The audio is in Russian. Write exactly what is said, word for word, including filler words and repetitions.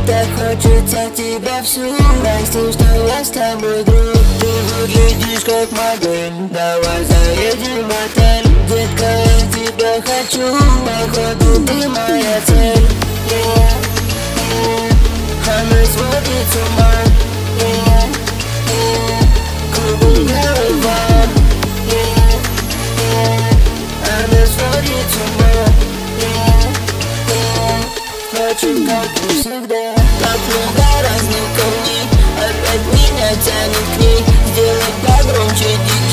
Так хочется тебя всю. Прости, что я с тобой друг. Ты выглядишь как модель. Давай заедем в отель. Детка, я тебя хочу. Походу ты моя цель. Yeah, yeah. Она сводит с ума. Yeah, yeah. Кругом голова. Yeah, yeah. Она сводит с ума. Yeah, yeah. Впрочем, как и всегда. Так много разных камней. Опять меня тянет к ней. Сделай погромче, диджей.